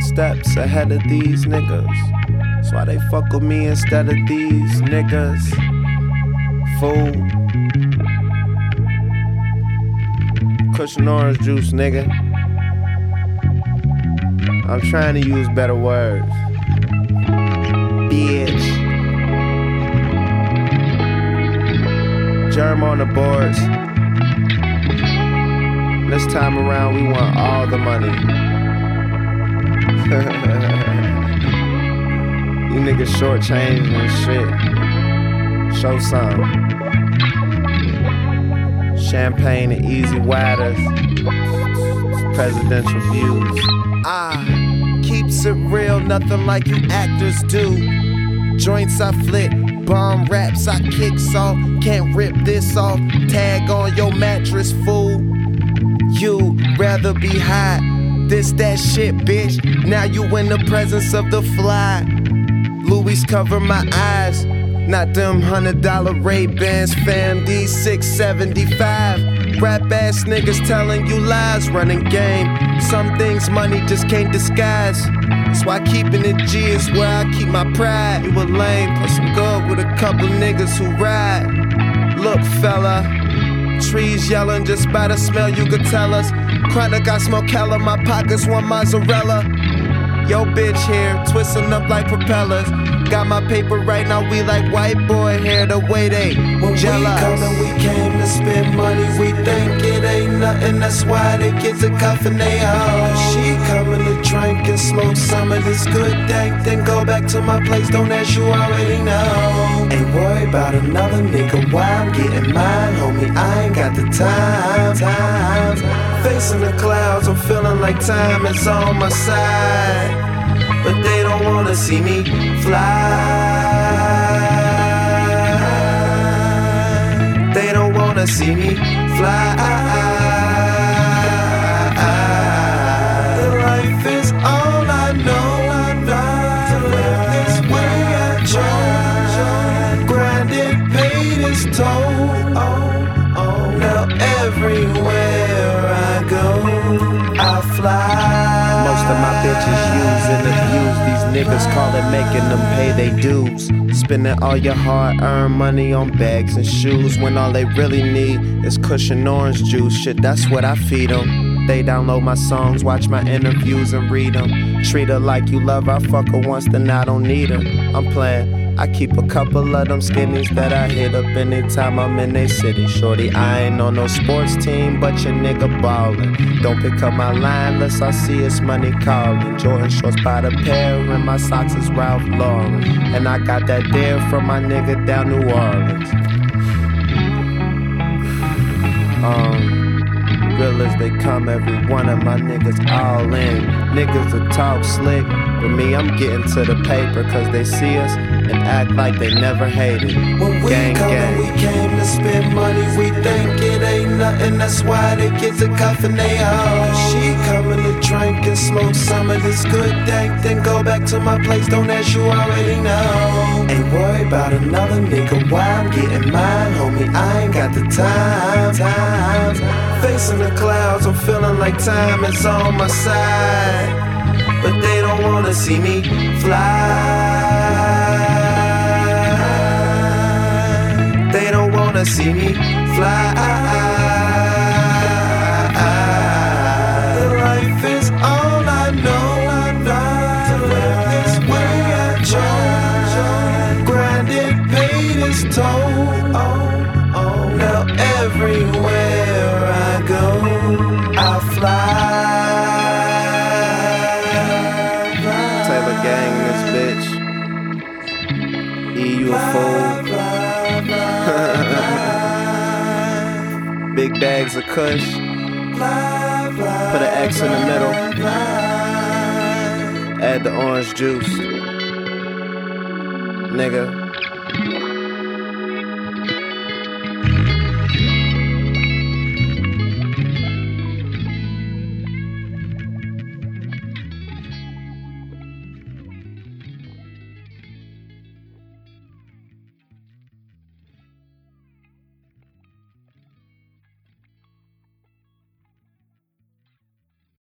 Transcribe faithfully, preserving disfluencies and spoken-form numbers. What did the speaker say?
steps ahead of these niggas. That's why they fuck with me instead of these niggas. Fool. Cushion orange juice, nigga. I'm trying to use better words. Bitch. Germ on the boards. This time around, we want all the money. You niggas shortchanged and shit. Show some. Champagne and easy waters. Presidential views. Ah, keeps it real, nothing like you actors do. Joints I flip, bomb raps I kick off. Can't rip this off, tag on your mattress, fool. You rather be high, this that shit, bitch. Now you in the presence of the fly. Louis cover my eyes, not them hundred dollar Ray-Bans, fam. These six seventy-five. Rap ass niggas telling you lies, running game. Some things money just can't disguise. That's why keeping it G is where I keep my pride. You a lame, plus I'm good with a couple niggas who ride. Look, fella, trees yelling just by the smell, you could tell us. Chronic, I smoke hella, my pockets want mozzarella. Yo, bitch here, twisting up like propellers. Got my paper right now, we like white boy hair, the way they when jealous. We comin', we came to spend money, we think it ain't nothing, that's why they get to cuffin' they hoe. She comin' to drink and smoke some of this good dank, then go back to my place, don't ask, you already know. Ain't worry about another nigga, why I'm getting mine, homie, I ain't got the time, time, time. Facing the clouds, I'm feeling like time is on my side. But they don't wanna see me fly. They don't wanna see me fly. The life is all I know. To live this way I try. Grinded, paid its toll. Now everywhere I go, I fly. Most of my bitches use and abuse. These niggas call it making them pay they dues. Spending all your hard-earned money on bags and shoes when all they really need is cushion orange juice. Shit, that's what I feed them. They download my songs, watch my interviews and read them. Treat her like you love her, I fuck her once, then I don't need her. I'm playing. I keep a couple of them skinnies that I hit up anytime I'm in they city. Shorty, I ain't on no sports team, but your nigga ballin'. Don't pick up my line unless I see it's money calling. Jordan shorts by the pair, and my socks is Ralph Lauren. And I got that dare from my nigga down New Orleans. Um, real as they come, every one of my niggas all in. Niggas that talk slick, but me, I'm getting to the paper, cause they see us and act like they never hated. When we gang, come gang. and we came to spend money, we think it ain't nothing, that's why they get to cuffin' they hoe. She comin' to drink and smoke some of this good dank, then go back to my place, don't ask, you already know. Ain't worry about another nigga, why I'm getting mine, homie, I ain't got the time, time, time. Facing the clouds, I'm feeling like time is on my side. But they don't wanna see me fly. They don't wanna see me fly. The life is all I know. To live this way I try. Grinded, paid its toll. Now everywhere I go, I fly. Taylor gang, this bitch. E, you a fool. Big bags of kush. Put an X in the middle. Add the orange juice. Nigga.